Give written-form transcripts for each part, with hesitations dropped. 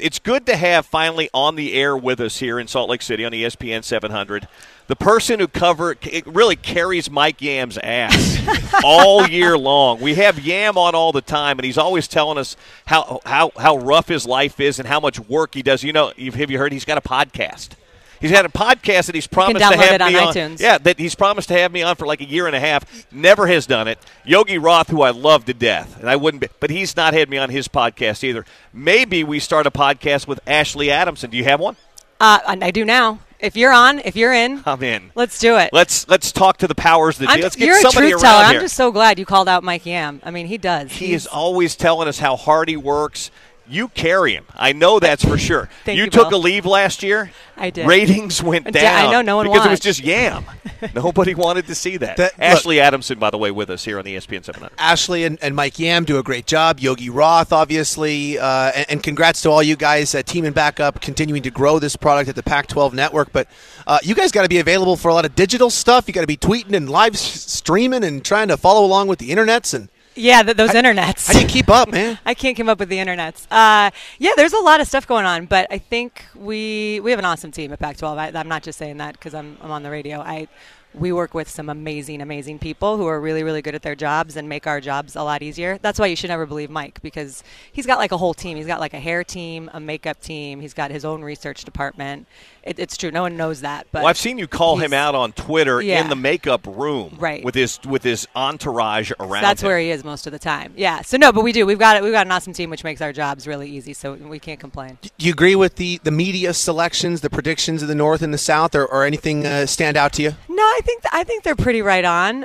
it's good to have finally on the air with us here in Salt Lake City on ESPN 700. The person who really carries Mike Yam's ass all year long. We have Yam on all the time, and he's always telling us how rough his life is and how much work he does. Have you heard he's got a podcast? He's had a podcast that he's promised to have me on. iTunes. Yeah, that he's promised to have me on for like a year and a half. Never has done it. Yogi Roth, who I love to death, and I wouldn't be, but he's not had me on his podcast either. Maybe we start a podcast with Ashley Adamson. Do you have one? I do now. If you're in. I'm in. Let's do it. Let's talk to the powers that be. Let's get you're somebody a truth around teller. here. I'm just so glad you called out Mike Yam. I mean, he does. He is always telling us how hard he works. You carry him. I know that's for sure. You took Bill. a leave last year. I did. Ratings went down. I know, no one because watched. It was just Yam. Nobody wanted to see that. Ashley Adamson, by the way, with us here on the ESPN 700. Ashley and Mike Yam do a great job. Yogi Roth, obviously, and congrats to all you guys teaming back up, continuing to grow this product at the Pac-12 Network. But you guys got to be available for a lot of digital stuff. You got to be tweeting and live streaming and trying to follow along with the internets and. Yeah, those internets. How do you keep up, man? I can't keep up with the internets. There's a lot of stuff going on, but I think we have an awesome team at Pac-12. I'm not just saying that because I'm on the radio. We work with some amazing people who are really, really good at their jobs and make our jobs a lot easier. That's why you should never believe Mike, because he's got like a whole team. He's got like a hair team, a makeup team. He's got his own research department. It's true. No one knows that. But I've seen you call him out on Twitter Yeah. in the makeup room, Right. with his entourage around. That's him. where he is most of the time. Yeah. So no, but we do. We've got an awesome team, which makes our jobs really easy. So we can't complain. Do you agree with the media selections, the predictions of the North and the South, or anything stand out to you? No, I think they're pretty right on.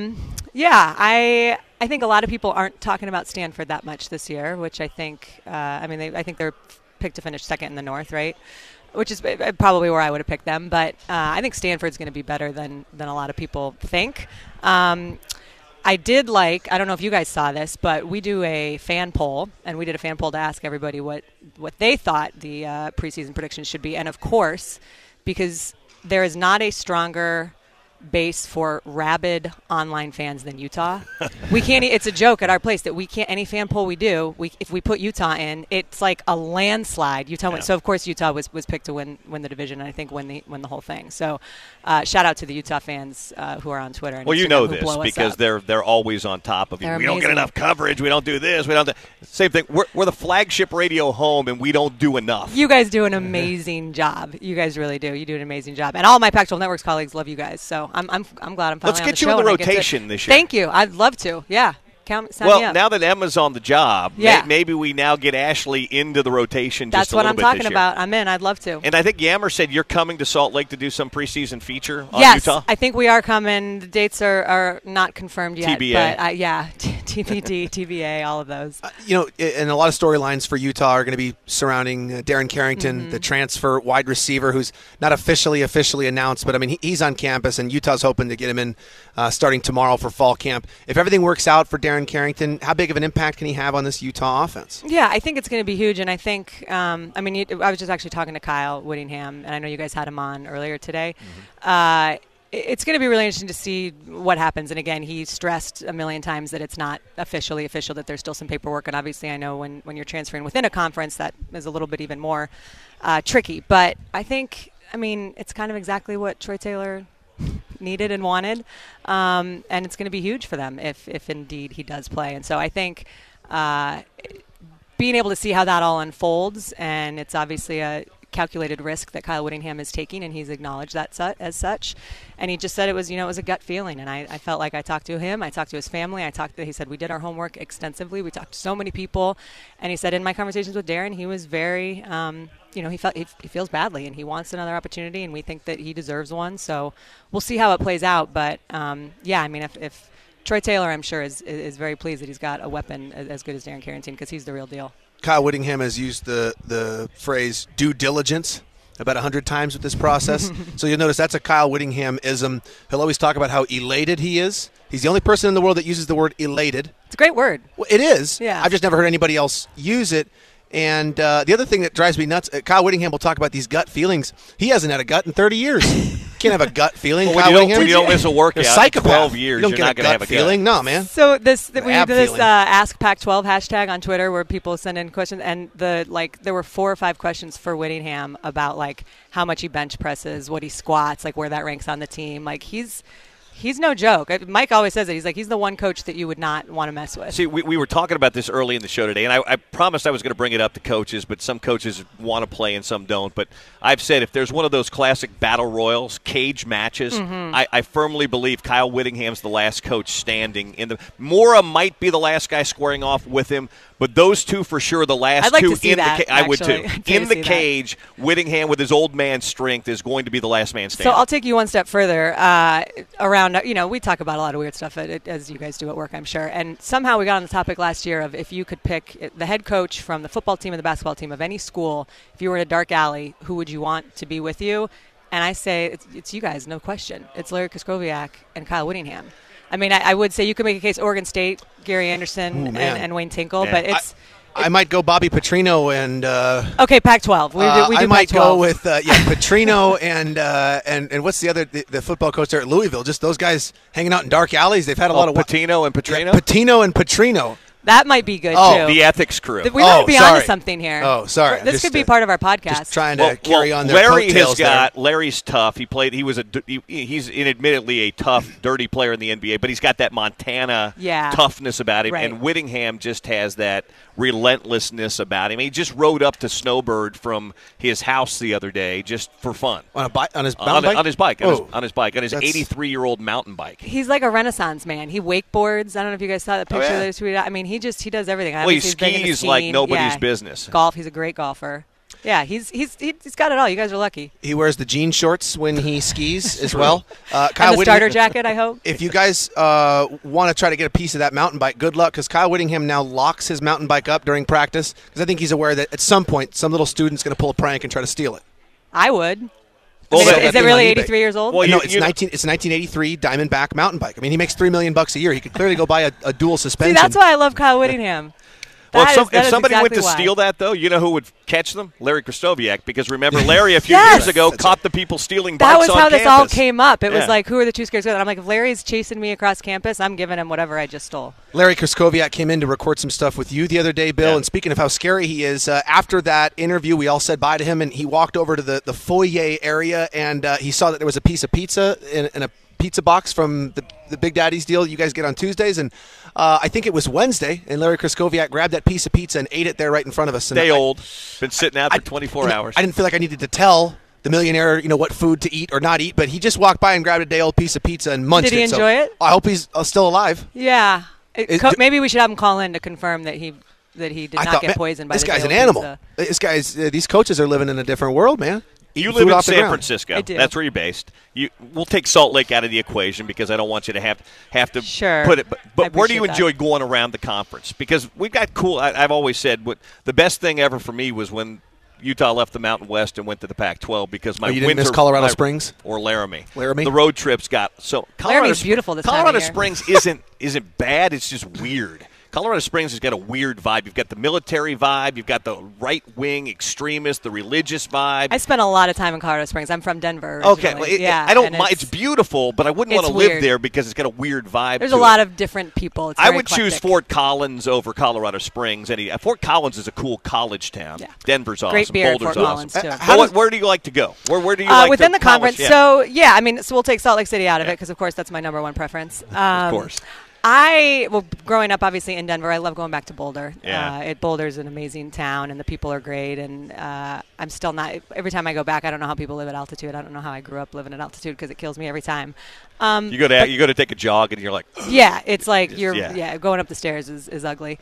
I think a lot of people aren't talking about Stanford that much this year, which I think. I think they're picked to finish second in the North, right? Which is probably where I would have picked them. But I think Stanford's going to be better than a lot of people think. I did I don't know if you guys saw this, but we do a fan poll, and we did a fan poll to ask everybody what they thought the preseason predictions should be. And, of course, because there is not a stronger base for rabid online fans than Utah. We can't. It's a joke at our place that we can't. Any fan poll we do, if we put Utah in, it's like a landslide. Utah wins. So of course Utah was picked to win the division, and I think win the whole thing. So shout out to the Utah fans who are on Twitter. And well, you know this blow because they're always on top of you. They're We don't get amazing. enough coverage. We don't do this. We don't. Same thing. We're the flagship radio home, and we don't do enough. You guys do an amazing job. You guys really do. You do an amazing job, and all my Pac-12 Networks colleagues love you guys. So I'm glad I'm finally Let's on get the you show in the and I get to- rotation this year. Thank you. I'd love to. Yeah. Sign me Well, up. now that Emma's on the job, Yeah. maybe we now get Ashley into the rotation That's just a what little I'm bit talking this year. about. I'm in. I'd love to. And I think Yammer said you're coming to Salt Lake to do some preseason feature on Yes, Utah. I think we are coming. The dates are not confirmed yet. TBA. But TBD, TBA, all of those. And a lot of storylines for Utah are going to be surrounding Darren Carrington, the transfer wide receiver, who's not officially announced, but I mean he's on campus, and Utah's hoping to get him in starting tomorrow for fall camp. If everything works out for Darren Carrington, how big of an impact can he have on this Utah offense? Yeah, I think it's going to be huge, and I think, I was just actually talking to Kyle Whittingham, and I know you guys had him on earlier today. It's going to be really interesting to see what happens. And again, he stressed a million times that it's not officially official, that there's still some paperwork. And obviously, I know when you're transferring within a conference, that is a little bit even more tricky. But I think, it's kind of exactly what Troy Taylor needed and wanted. And it's going to be huge for them if indeed he does play. And so I think being able to see how that all unfolds, and it's obviously a calculated risk that Kyle Whittingham is taking, and he's acknowledged that as such. And he just said it was a gut feeling. And I felt like I talked to him, I talked to his family, he said we did our homework extensively. We talked to so many people, and he said in my conversations with Darren, he was very, he feels badly, and he wants another opportunity, and we think that he deserves one. So we'll see how it plays out. But if Troy Taylor, I'm sure, is very pleased that he's got a weapon as good as Darren Carrington, because he's the real deal. Kyle Whittingham has used the phrase due diligence about 100 times with this process. So you'll notice that's a Kyle Whittingham-ism. He'll always talk about how elated he is. He's the only person in the world that uses the word elated. It's a great word. Well, it is. Yeah. I've just never heard anybody else use it. And the other thing that drives me nuts, Kyle Whittingham will talk about these gut feelings. He hasn't had a gut in 30 years. can't have a gut feeling. Well, when you don't miss a workout in 12 years, you don't you're get not a going to have a gut feeling. No, man. So we did this feeling. Ask Pac-12 hashtag on Twitter where people send in questions, and there were 4 or 5 questions for Whittingham about like how much he bench presses, what he squats, like where that ranks on the team. Like he's no joke. Mike always says it. He's like, he's the one coach that you would not want to mess with. See, we were talking about this early in the show today, and I promised I was going to bring it up to coaches, but some coaches want to play and some don't. But I've said if there's one of those classic battle royals, cage matches, I firmly believe Kyle Whittingham's the last coach standing. Mora might be the last guy squaring off with him, but those two for sure, the last I'd like two to see in that, the cage. I would too. I'd In to the see cage, Whittingham with his old man strength is going to be the last man standing. So I'll take you one step further around, we talk about a lot of weird stuff as you guys do at work, I'm sure. And somehow we got on the topic last year of if you could pick the head coach from the football team and the basketball team of any school, if you were in a dark alley, who would you want to be with you? And I say it's you guys, no question. It's Larry Kraskowiak and Kyle Whittingham. I mean, I would say you could make a case Oregon State, Gary Anderson, and Wayne Tinkle, but it's – I might go Bobby Petrino and okay, Pac-12. We do I might Pac-12. go with Petrino and what's the other the football coach there at Louisville? Just those guys hanging out in dark alleys. They've had a lot of Patino and Petrino. Yeah, Patino and Petrino. That might be good too. The ethics crew. We might be onto something here. Oh, sorry. This could be part of our podcast. Just trying to carry on their coattails there. Larry's tough. He's admittedly a tough, dirty player in the NBA, but he's got that Montana toughness about him. Right. And Whittingham just has that relentlessness about him. He just rode up to Snowbird from his house the other day just for fun. On his bike? On his 83-year-old mountain bike. He's like a Renaissance man. He wakeboards. I don't know if you guys saw that picture that he tweeted out. I mean, he does everything. Well, he skis like nobody's business. Golf. He's a great golfer. Yeah, he's got it all. You guys are lucky. He wears the jean shorts when he skis as well. Kyle and the starter jacket, I hope. If you guys want to try to get a piece of that mountain bike, good luck, because Kyle Whittingham now locks his mountain bike up during practice because I think he's aware that at some point some little student's going to pull a prank and try to steal it. I would. Well, is it really 83 years old? Well, no, it's 1983 Diamondback mountain bike. I mean, he makes $3 million a year. He could clearly go buy a dual suspension. See, that's why I love Kyle Whittingham. If somebody went to steal that, though, you know who would catch them? Larry Kraskowiak, because remember, Larry a few years ago caught the people stealing bikes on campus. That was how this all came up. It was like, who are the two scared? And I'm like, if Larry's chasing me across campus, I'm giving him whatever I just stole. Larry Kraskowiak came in to record some stuff with you the other day, Bill, and speaking of how scary he is, after that interview, we all said bye to him, and he walked over to the foyer area, and he saw that there was a piece of pizza in a pizza box from the Big Daddy's deal you guys get on Tuesdays, and I think it was Wednesday, and Larry Kraskowiak grabbed that piece of pizza and ate it there right in front of us. Day old. Been sitting out for 24 hours. I didn't feel like I needed to tell the millionaire, what food to eat or not eat, but he just walked by and grabbed a day-old piece of pizza and munched it. Did he enjoy it? I hope he's still alive. Yeah. Maybe we should have him call in to confirm that he did not get poisoned by this the guy's an animal. Pizza. These coaches are living in a different world, man. You live in San Francisco. I do. That's where you're based. We'll take Salt Lake out of the equation because I don't want you to have to put it. But where do you enjoy going around the conference? Because we've got cool. I've always said the best thing ever for me was when Utah left the Mountain West and went to the Pac-12 because you didn't miss Colorado Springs or Laramie. Laramie. The road trips got so. Laramie's beautiful this time of Colorado year. Springs isn't bad. It's just weird. Colorado Springs has got a weird vibe. You've got the military vibe. You've got the right-wing extremist, the religious vibe. I spent a lot of time in Colorado Springs. I'm from Denver. Okay. I don't mind. It's beautiful, but I wouldn't want to live there because it's got a weird vibe. There's a lot of different people. It's I would eclectic. choose Fort Collins over Colorado Springs. Fort Collins is a cool college town. Yeah. Denver's awesome. Great beer Boulder's Fort Collins, awesome. too. Where do you like to go? Where do you like within to the conference? polish? Yeah. So, we'll take Salt Lake City out of it because, of course, that's my number one preference. Of course. Growing up, obviously, in Denver, I love going back to Boulder. Yeah. Boulder's an amazing town, and the people are great, and I'm still not – every time I go back, I don't know how people live at altitude. I don't know how I grew up living at altitude because it kills me every time. You go to take a jog, and you're like – yeah, it's like going up the stairs is ugly.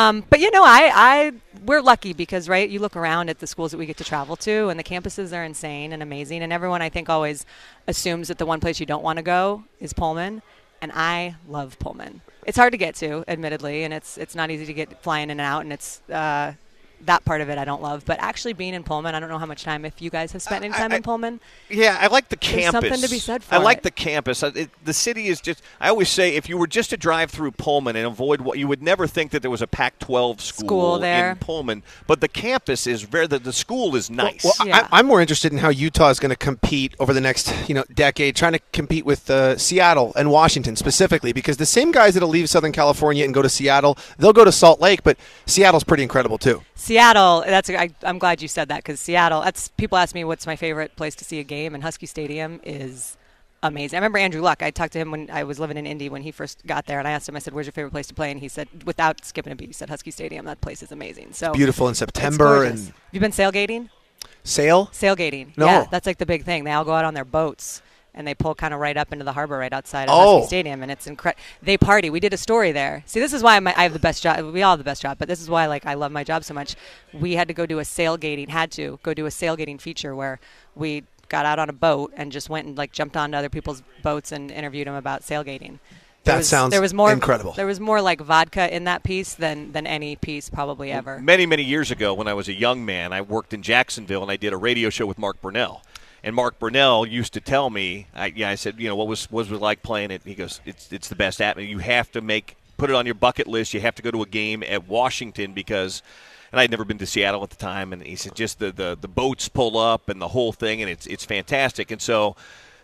But, we're lucky because, right, you look around at the schools that we get to travel to, and the campuses are insane and amazing, and everyone, I think, always assumes that the one place you don't want to go is Pullman. And I love Pullman. It's hard to get to, admittedly, and it's not easy to get flying in and out, and it's that part of it I don't love. But actually being in Pullman, I don't know how much time, if you guys have spent any time in Pullman. Yeah, I like the There's campus. something to be said for I like it. the campus. The city is just, I always say, if you were just to drive through Pullman and avoid what, you would never think that there was a Pac-12 school there in Pullman. But the campus is very, the school is nice. Well, Yeah. I'm more interested in how Utah is going to compete over the next decade, trying to compete with Seattle and Washington specifically, because the same guys that'll leave Southern California and go to Seattle, they'll go to Salt Lake, but Seattle's pretty incredible too. Seattle, I'm glad you said that, because Seattle, people ask me what's my favorite place to see a game, and Husky Stadium is amazing. I remember Andrew Luck. I talked to him when I was living in Indy when he first got there, and I asked him, I said, where's your favorite place to play? And he said, without skipping a beat, he said Husky Stadium. That place is amazing. So It's beautiful in it's September. gorgeous. And You've been sailgating? Sailgating. No. Yeah, that's like the big thing. They all go out on their boats, and they pull kind of right up into the harbor right outside of Oh. Husky Stadium, and it's incredible. They party. We did a story there. See, this is why I have the best job. We all have the best job, but this is why I love my job so much. We had to go do a sailgating feature where we got out on a boat and just went and jumped onto other people's boats and interviewed them about sailgating. Sounds incredible. There was more like vodka in that piece than any piece probably ever. Many, many years ago when I was a young man, I worked in Jacksonville, and I did a radio show with Mark Burnell. And Mark Burnell used to tell me, I said, what was it like playing it? He goes, it's the best atmosphere. You have to put it on your bucket list. You have to go to a game at Washington because – and I'd never been to Seattle at the time, and he said just the boats pull up and the whole thing, and it's fantastic. And so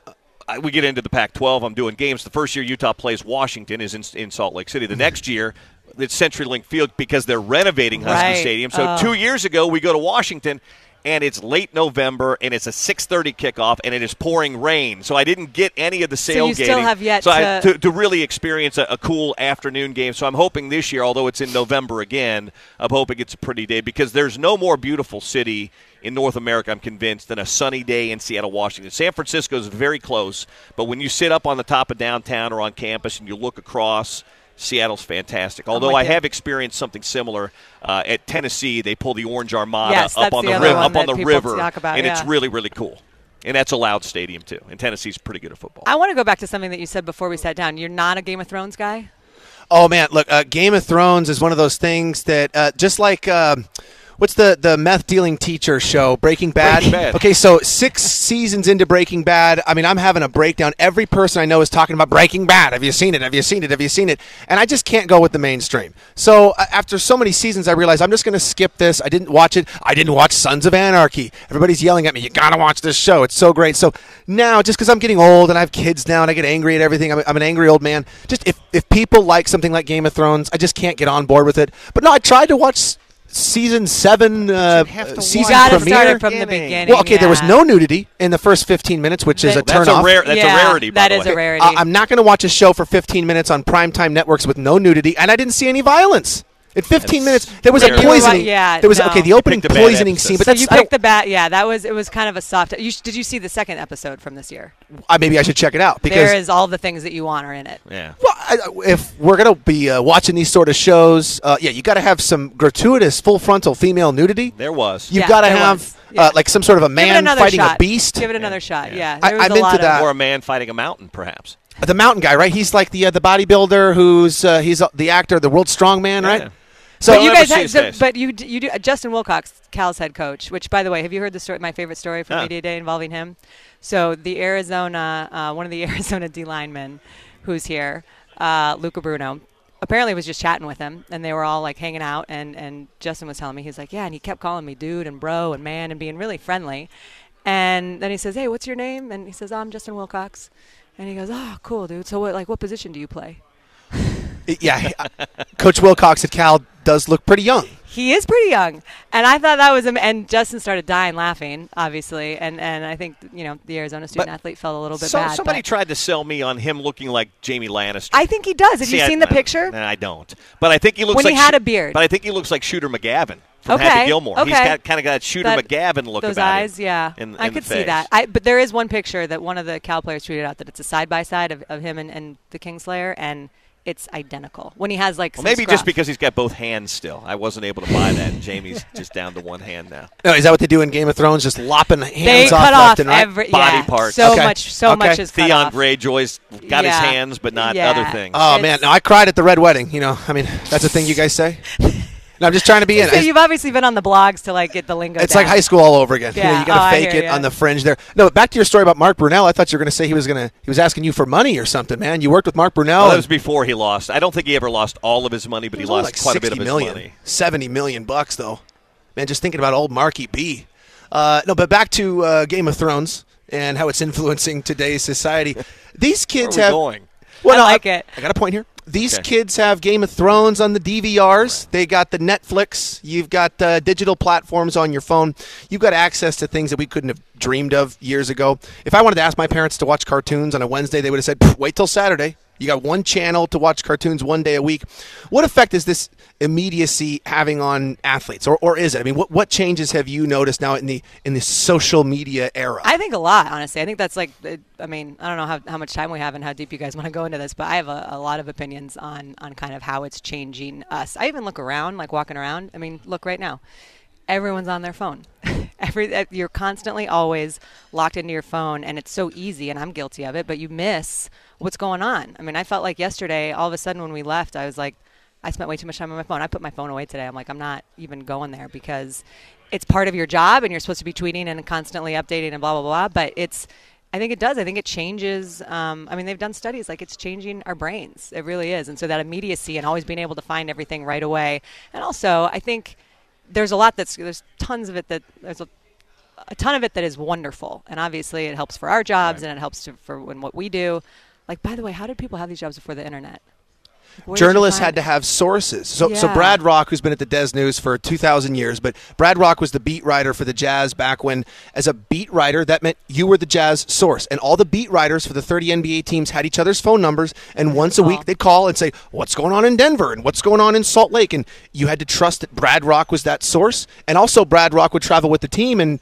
we get into the Pac-12. I'm doing games. The first year Utah plays Washington is in Salt Lake City. The next year it's CenturyLink Field because they're renovating Husky Stadium. So 2 years ago we go to Washington, and it's late November, and it's a 6:30 kickoff, and it is pouring rain. So I didn't get any of the tailgating. So you still have yet to really experience a cool afternoon game. So I'm hoping this year, although it's in November again, I'm hoping it's a pretty day because there's no more beautiful city in North America, I'm convinced, than a sunny day in Seattle, Washington. San Francisco is very close, but when you sit up on the top of downtown or on campus and you look across, Seattle's fantastic. Although I have experienced something similar at Tennessee. They pull the Orange Armada up on the river, and it's really, really cool. And that's a loud stadium, too. And Tennessee's pretty good at football. I want to go back to something that you said before we sat down. You're not a Game of Thrones guy? Oh, man, look, Game of Thrones is one of those things that just like what's the meth-dealing teacher show, Breaking Bad? Breaking Bad. Okay, so 6 seasons into Breaking Bad, I mean, I'm having a breakdown. Every person I know is talking about Breaking Bad. Have you seen it? Have you seen it? Have you seen it? And I just can't go with the mainstream. So after so many seasons, I realized I'm just going to skip this. I didn't watch it. I didn't watch Sons of Anarchy. Everybody's yelling at me, you got to watch this show. It's so great. So now, just because I'm getting old and I have kids now and I get angry at everything, I'm an angry old man. Just if people like something like Game of Thrones, I just can't get on board with it. But no, I tried to watch season 7 season you got to premiere. start it from the beginning. Well, okay, there was no nudity in the first 15 minutes, which is a That's turnoff. That's a rarity, by That the is way. a rarity. I'm not going to watch a show for 15 minutes on primetime networks with no nudity, and I didn't see any violence. In 15 minutes, there was a rare. poisoning. Yeah, there was no. the opening You picked a bad poisoning episode. scene, but So that's you picked the bat. Yeah, it was kind of a soft. Did you see the second episode from this year? maybe I should check it out because There is all the things that you want are in it. Yeah. well, if we're going to be watching these sort of shows, you got to have some gratuitous full frontal female nudity. There was. You've Yeah, got to there have was. Yeah. like some sort of a Give it man another fighting shot. a beast. Give it another shot. Yeah. Yeah, there was I'm a into lot that. Or a man fighting a mountain, perhaps. The mountain guy, right? He's like the bodybuilder who's he's the actor, the world strongman, right? Yeah. So But you I'll guys, never see his face. but you do Justin Wilcox, Cal's head coach. Which, by the way, have you heard the story? My favorite story from Yeah. Media Day involving him. So the Arizona, one of the Arizona D linemen, who's here, Luca Bruno, apparently was just chatting with him, and they were all like hanging out. And Justin was telling me, he's like, yeah, and he kept calling me dude and bro and man and being really friendly. And then he says, hey, what's your name? And he says, I'm Justin Wilcox. And he goes, oh, cool, dude. So what position do you play? yeah, Coach Wilcox at Cal does look pretty young. He is pretty young, and I thought that was and Justin started dying laughing, obviously, and I think the Arizona student athlete felt a little bit bad. Somebody but tried to sell me on him looking like Jamie Lannister. I think he does. Have you seen the picture? I don't. But I think he looks When like he had a beard. But I think he looks like Shooter McGavin from Okay, Happy Gilmore. okay. He's got kind of got that Shooter That- McGavin look Those about eyes, him. yeah. in I the could see face. that. But there is one picture that one of the Cal players tweeted out that it's a side-by-side of him and the Kingslayer, and it's identical. When he has Well, some maybe scruff. just because he's got both hands still. I wasn't able to buy that, and Jamie's just down to one hand now. No, is that what they do in Game of Thrones? Just lopping hands they off cut left off and right? every Body parts. So Okay. much is cut Theon off. Greyjoy's got his Yeah. hands, but not Yeah. other things. Oh It's- man, no, I cried at the red wedding. I mean, that's a thing you guys say. No, I'm just trying to be in. So you've obviously been on the blogs to like get the lingo. It's down. like high school all over again. Yeah. You got to fake it you. on the fringe there. No, but back to your story about Mark Brunell. I thought you were going to say he was asking you for money or something, man. You worked with Mark Brunell. Well, that was before he lost. I don't think he ever lost all of his money, but he lost like quite a bit of $60 his money. $70 million though. Man, just thinking about old Marky B. No, but back to Game of Thrones and how it's influencing today's society. These kids Where are we have. going? Well, I like it. I got a point here. These kids have Game of Thrones on the DVRs. Right. They got the Netflix. You've got digital platforms on your phone. You've got access to things that we couldn't have dreamed of years ago. If I wanted to ask my parents to watch cartoons on a Wednesday, they would have said, wait till Saturday. You got one channel to watch cartoons one day a week. What effect is this immediacy having on athletes, or is it? I mean, what changes have you noticed now in the social media era? I think a lot, honestly. I think that's like, I mean, I don't know how much time we have and how deep you guys want to go into this, but I have a lot of opinions on kind of how it's changing us. I even look around, like walking around. I mean, look right now. Everyone's on their phone. You're constantly always locked into your phone, and it's so easy, and I'm guilty of it, but you miss what's going on. I mean, I felt like yesterday, all of a sudden when we left, I was like, I spent way too much time on my phone. I put my phone away today. I'm like, I'm not even going there because it's part of your job, and you're supposed to be tweeting and constantly updating and blah, blah, blah, but I think it does. I think it changes. I mean, they've done studies like it's changing our brains. It really is. And so that immediacy and always being able to find everything right away. And also, I think there's tons of it there's a ton of it that is wonderful. And obviously it helps for our jobs, right, and it helps for what we do. Like, by the way, how did people have these jobs before the internet? Journalists had to have sources. So Brad Rock, who's been at the Des News for 2,000 years, but Brad Rock was the beat writer for the Jazz back when, as a beat writer, that meant you were the Jazz source. And all the beat writers for the 30 NBA teams had each other's phone numbers, and once a week they'd call and say, what's going on in Denver and what's going on in Salt Lake? And you had to trust that Brad Rock was that source. And also Brad Rock would travel with the team and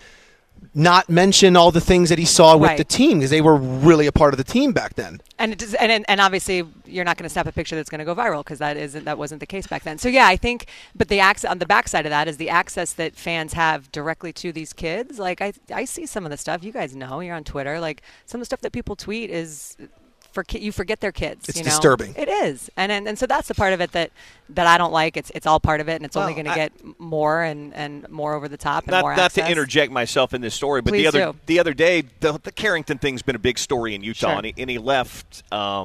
not mention all the things that he saw with the team because they were really a part of the team back then. And obviously you're not going to snap a picture that's going to go viral because that wasn't the case back then. So yeah, I think, but the on the backside of that is the access that fans have directly to these kids. Like I see some of the stuff, you guys know, you're on Twitter, like some of the stuff that people tweet is you forget their kids. It's disturbing. It is, and so that's the part of it that I don't like. It's all part of it, and it's only going to get more and more over the top and more access. Not to interject myself in this story, but the other day, the Carrington thing's been a big story in Utah, sure, and he left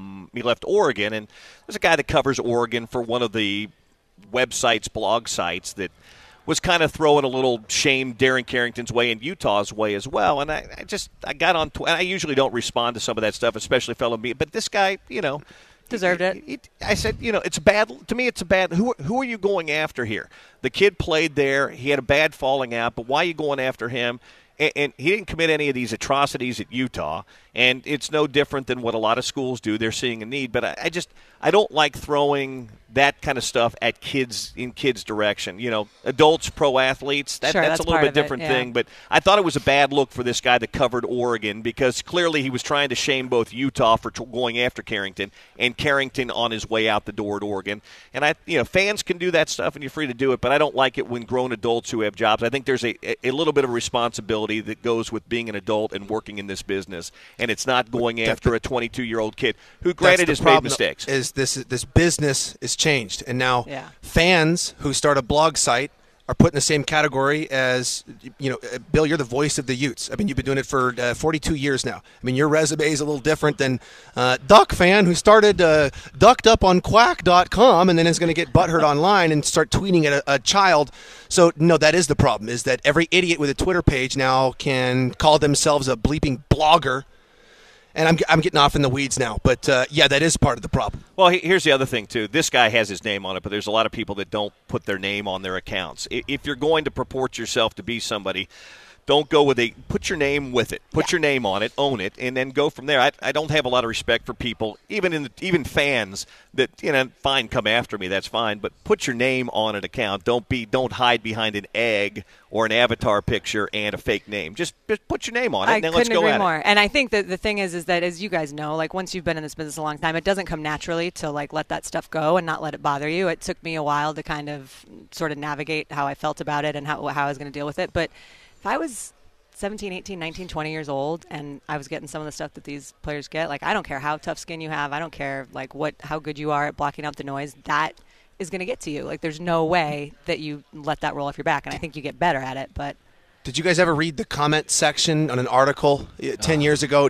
Oregon, and there's a guy that covers Oregon for one of the websites, blog sites that was kind of throwing a little shame Darren Carrington's way and Utah's way as well. And I got on Twitter. I usually don't respond to some of that stuff, especially fellow me. But this guy, deserved it. I said, it's bad. To me, it's a bad. Who are you going after here? The kid played there. He had a bad falling out. But why are you going after him? And he didn't commit any of these atrocities at Utah. And it's no different than what a lot of schools do. They're seeing a need. But I don't like throwing that kind of stuff at kids in kids' direction. Adults, pro athletes, that's a little bit different thing. But I thought it was a bad look for this guy that covered Oregon because clearly he was trying to shame both Utah for going after Carrington and Carrington on his way out the door at Oregon. And fans can do that stuff and you're free to do it, but I don't like it when grown adults who have jobs. I think there's a little bit of responsibility that goes with being an adult and working in this business, and it's not going after a 22-year-old kid who, granted, has made mistakes. Is this business is changed, and now fans who start a blog site are put in the same category as, Bill, you're the voice of the Utes. I mean, you've been doing it for 42 years now. I mean, your resume is a little different than Duck fan who started ducked up on quack.com and then is going to get butthurt online and start tweeting at a child. So, no, that is the problem, is that every idiot with a Twitter page now can call themselves a bleeping blogger. And I'm getting off in the weeds now, but that is part of the problem. Well, here's the other thing, too. This guy has his name on it, but there's a lot of people that don't put their name on their accounts. If you're going to purport yourself to be somebody, don't go with put your name with it. Put your name on it, own it, and then go from there. I don't have a lot of respect for people, even fans that, fine, come after me, that's fine, but put your name on an account. Don't hide behind an egg or an avatar picture and a fake name. Just put your name on it, and then let's go at it. I couldn't agree more. And I think that the thing is that, as you guys know, like, once you've been in this business a long time, it doesn't come naturally to, like, let that stuff go and not let it bother you. It took me a while to kind of sort of navigate how I felt about it and how I was going to deal with it. But if I was 17, 18, 19, 20 years old and I was getting some of the stuff that these players get, like, I don't care how tough skin you have. I don't care, like, how good you are at blocking out the noise. That is going to get to you. Like, there's no way that you let that roll off your back, and I think you get better at it. But did you guys ever read the comment section on an article 10 years ago?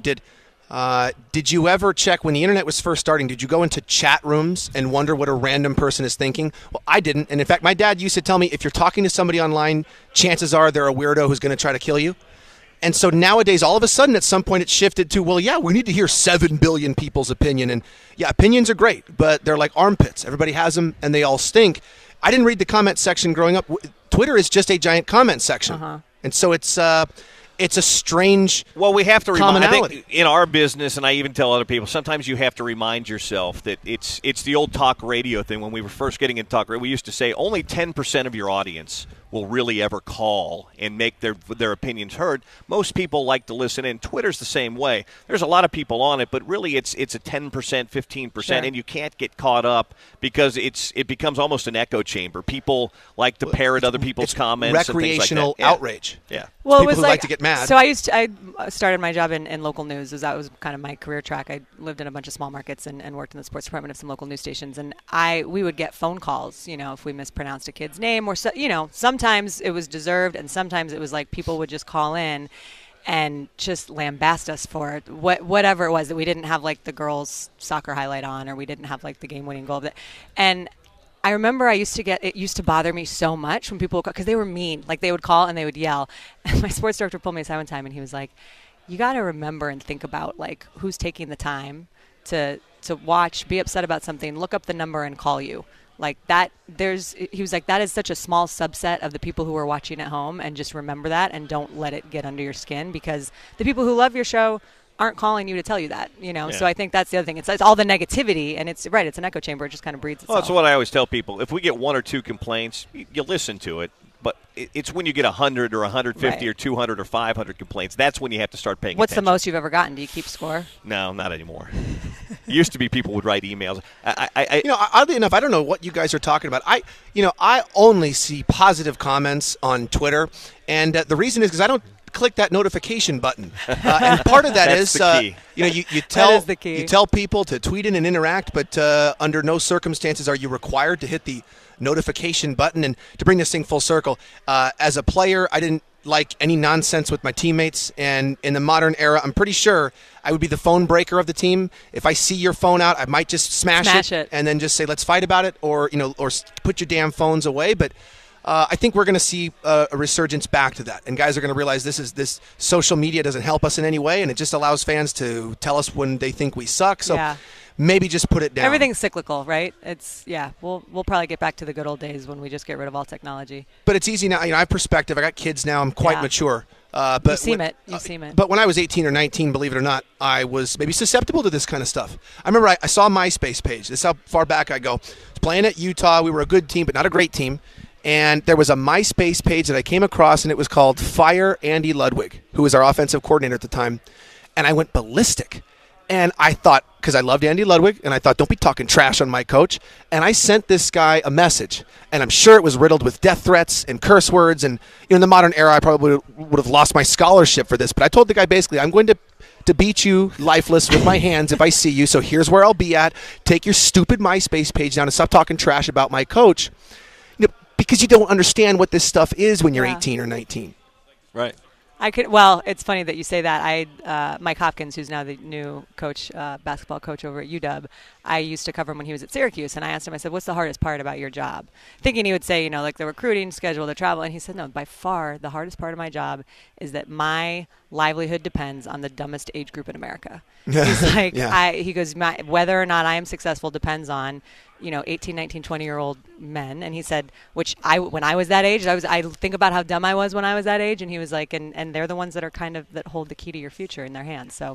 Did you ever check when the internet was first starting? Did you go into chat rooms and wonder what a random person is thinking? Well, I didn't. And in fact, my dad used to tell me, if you're talking to somebody online, chances are they're a weirdo who's going to try to kill you. And so nowadays, all of a sudden, at some point, it shifted to, well, yeah, we need to hear 7 billion people's opinion. And yeah, opinions are great, but they're like armpits. Everybody has them, and they all stink. I didn't read the comment section growing up. Twitter is just a giant comment section. And so it's a strange we have to remind, commonality. I think in our business, and I even tell other people, sometimes you have to remind yourself that it's the old talk radio thing. When we were first getting into talk radio, we used to say only 10% of your audience will really ever call and make their opinions heard. Most people like to listen in. Twitter's the same way. There's a lot of people on it, but really it's a 10%, 15%, sure. and you can't get caught up because it becomes almost an echo chamber. People like to parrot other people's comments. Recreational and things like that. outrage. Yeah. Well, people it was who like to get mad. So I started my job in local news. That was kind of my career track. I lived in a bunch of small markets and worked in the sports department of some local news stations. And we would get phone calls, if we mispronounced a kid's name or sometimes it was deserved, and sometimes it was like people would just call in and just lambast us for whatever it was, that we didn't have like the girls' soccer highlight on, or we didn't have like the game-winning goal. And I remember it used to bother me so much when people would call, because they were mean. Like, they would call and they would yell. And my sports director pulled me aside one time and he was like, you got to remember and think about like who's taking the time to watch, be upset about something, look up the number and call you. Like that, he was like, that is such a small subset of the people who are watching at home, and just remember that and don't let it get under your skin, because the people who love your show aren't calling you to tell you that, Yeah. So I think that's the other thing. It's all the negativity, and it's an echo chamber. It just kind of breeds itself. Well, that's what I always tell people. If we get 1 or 2 complaints, you listen to it. But it's when you get 100 or 150 right. or 200 or 500 complaints, that's when you have to start paying What's attention. the most you've ever gotten? Do you keep score? No, not anymore. It used to be people would write emails. Oddly enough, I don't know what you guys are talking about. I only see positive comments on Twitter, and the reason is because I don't click that notification button. And part of that That's is the key. You tell people to tweet in and interact, but under no circumstances are you required to hit the notification button. And to bring this thing full circle, as a player, I didn't like any nonsense with my teammates, and in the modern era, I'm pretty sure I would be the phone breaker of the team. If I see your phone out, I might just smash it and then just say, let's fight about it, or put your damn phones away. But I think we're going to see a resurgence back to that, and guys are going to realize this social media doesn't help us in any way, and it just allows fans to tell us when they think we suck. So maybe just put it down. Everything's cyclical, right? We'll probably get back to the good old days when we just get rid of all technology. But it's easy now. I have perspective. I got kids now. I'm quite mature. But you seem it. But when I was 18 or 19, believe it or not, I was maybe susceptible to this kind of stuff. I remember I saw a MySpace page. This is how far back I go. I was playing at Utah. We were a good team, but not a great team. And there was a MySpace page that I came across, and it was called Fire Andy Ludwig, who was our offensive coordinator at the time. And I went ballistic. And I thought, because I loved Andy Ludwig, and I thought, don't be talking trash on my coach. And I sent this guy a message, and I'm sure it was riddled with death threats and curse words. And in the modern era, I probably would have lost my scholarship for this. But I told the guy basically, I'm going to beat you lifeless with my hands if I see you. So here's where I'll be at. Take your stupid MySpace page down and stop talking trash about my coach. Because you don't understand what this stuff is when you're 18 or 19. Right. It's funny that you say that. Mike Hopkins, who's now the new basketball coach over at UW, I used to cover him when he was at Syracuse, and I asked him, I said, what's the hardest part about your job? Thinking he would say, like the recruiting schedule, the travel, and he said, no, by far the hardest part of my job is that my livelihood depends on the dumbest age group in America. He's like, he goes, whether or not I am successful depends on 18, 19, 20-year-old men. And he said, when I was that age, I think about how dumb I was when I was that age. And he was like, and they're the ones that are that hold the key to your future in their hands. So,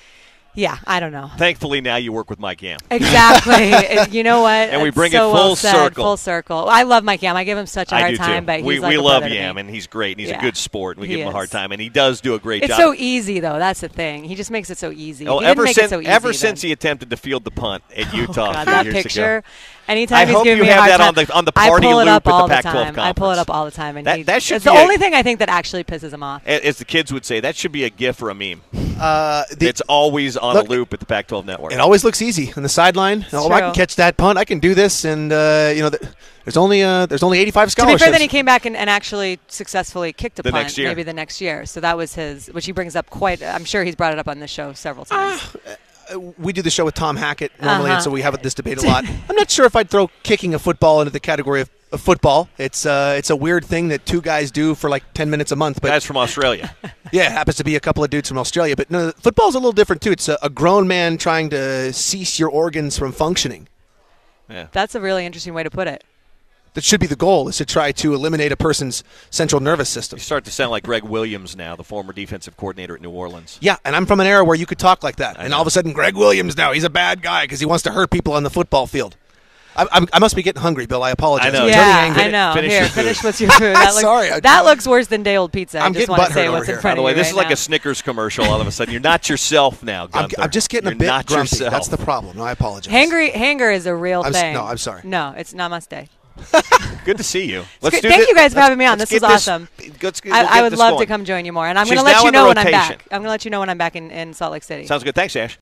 yeah, I don't know. Thankfully, now you work with Mike Yam. Exactly. You know what? And we bring so it full well said, circle. Full circle. I love Mike Yam. I give him such a hard time, but we like love a Yam, and he's great, and he's a good sport, and we give him a hard time, and he does do a great job. It's so easy, though. That's the thing. He just makes it so easy. Oh, ever since he attempted to field the punt at Utah God, 3 that years picture. ago. Anytime I hope giving you me a have hard that time, on the party loop with the Pac-12 conference. I pull it up all the time, and that should it's the only thing I think that actually pisses him off. As the kids would say, that should be a GIF or a meme. It's always on a loop at the Pac-12 network. It always looks easy on the sideline. Oh, I can catch that punt. I can do this, and there's only 85 scholarships. To be fair, then he came back and actually successfully kicked a punt next year. maybe the next year. So that was his, which he brings up quite. I'm sure he's brought it up on this show several times. We do the show with Tom Hackett normally, and so we have this debate a lot. I'm not sure if I'd throw kicking a football into the category of football. It's a weird thing that two guys do for like 10 minutes a month. But guys from Australia. Yeah, it happens to be a couple of dudes from Australia. But no, football's a little different, too. It's a grown man trying to cease your organs from functioning. Yeah. That's a really interesting way to put it. That should be the goal, is to try to eliminate a person's central nervous system. You start to sound like Greg Williams now, the former defensive coordinator at New Orleans. Yeah, and I'm from an era where you could talk like that. And all of a sudden, Greg Williams now, he's a bad guy because he wants to hurt people on the football field. I must be getting hungry, Bill. I apologize. I know. Yeah, I know. Finish what's your food. That looks worse than day-old pizza. I'm just getting want to say butthurt what's over in front By the way, of you this is like a Snickers commercial all of a sudden. You're not yourself now, Gunther. I'm just getting a bit grumpy. Yourself. That's the problem. No, I apologize. Hanger is a real thing. No, I'm sorry. No, it's namaste. Good to see you. Thank you guys for having me on. This was awesome. I would love to come join you more, and I'm going to let you know when I'm back. I'm going to let you know when I'm back in Salt Lake City. Sounds good. Thanks, Ash.